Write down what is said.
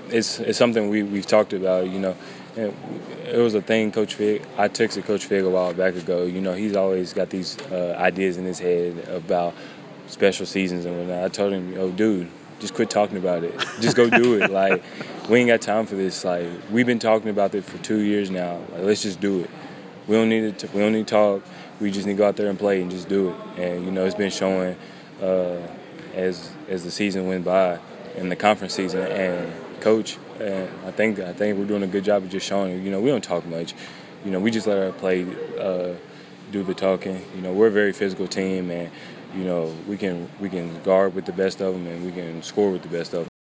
it's something we've talked about. And it was a thing, Coach Fig. I texted Coach Fig a while back ago. He's always got these ideas in his head about special seasons and whatnot. I told him, "Oh, dude, just quit talking about it. Just go do it. Like, we ain't got time for this. Like, we've been talking about it for 2 years now. Like, let's just do it. We don't need to. We don't need to talk. We just need to go out there and play and just do it." And it's been showing as the season went by in the conference season. And Coach, I think we're doing a good job of just showing. We don't talk much. We just let our play do the talking. We're a very physical team, and we can guard with the best of them, and we can score with the best of them.